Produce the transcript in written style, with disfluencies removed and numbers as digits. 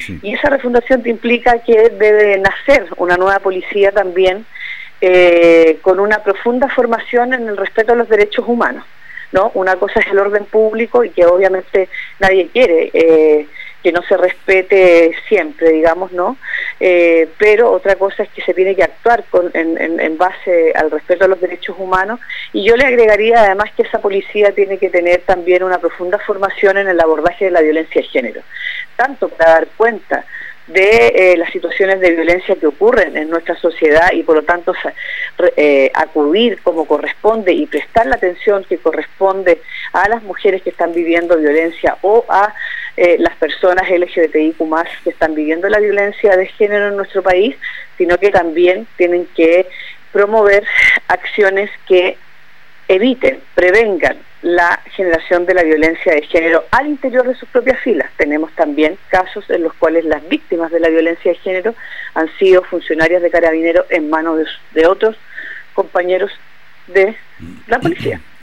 Sí. Y esa refundación te implica que debe nacer una nueva policía también, con una profunda formación en el respeto a los derechos humanos, ¿no? Una cosa es el orden público y que obviamente nadie quiere que no se respete siempre, digamos, ¿no? Pero otra cosa es que se tiene que actuar en base al respeto a los derechos humanos, y yo le agregaría además que esa policía tiene que tener también una profunda formación en el abordaje de la violencia de género, tanto para dar cuenta de las situaciones de violencia que ocurren en nuestra sociedad y por lo tanto acudir como corresponde y prestar la atención que corresponde a las mujeres que están viviendo violencia o a las personas LGBTIQ+ que están viviendo la violencia de género en nuestro país, sino que también tienen que promover acciones que eviten, prevengan la generación de la violencia de género al interior de sus propias filas. Tenemos también casos en los cuales las víctimas de la violencia de género han sido funcionarias de Carabineros en manos de otros compañeros de la policía.